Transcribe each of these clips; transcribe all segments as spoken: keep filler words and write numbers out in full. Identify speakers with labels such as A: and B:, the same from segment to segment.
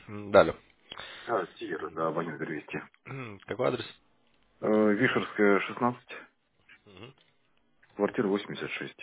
A: М, Далее.
B: А, Сиер, да, абонент перевести.
A: Какой адрес?
B: Э, Вишерская, шестнадцать,
A: Мгм.
B: квартира восемьдесят шесть.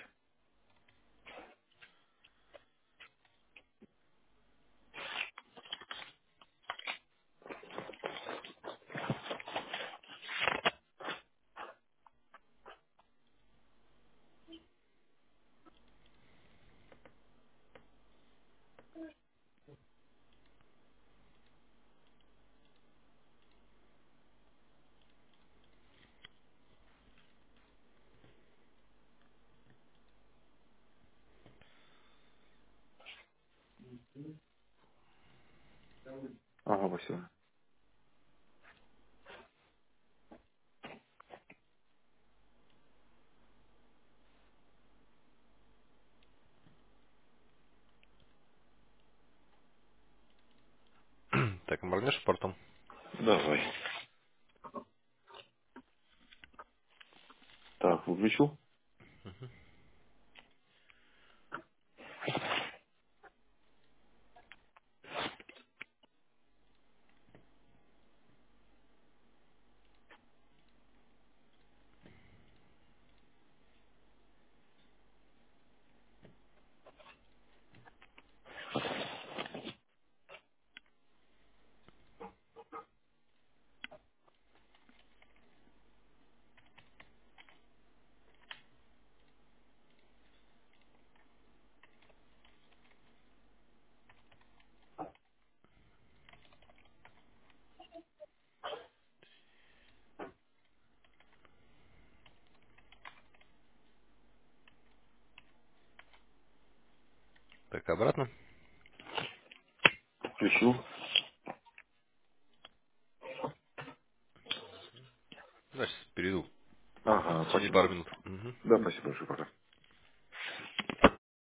B: Ага, спасибо.
A: Так, моргнешь портом.
B: Давай. Так, выключил.
A: Так, обратно.
B: Включил.
A: Значит, перейду.
B: Ага,
A: В течение
B: спасибо.
A: пары минут. Мгм.
B: Да, спасибо большое, пока.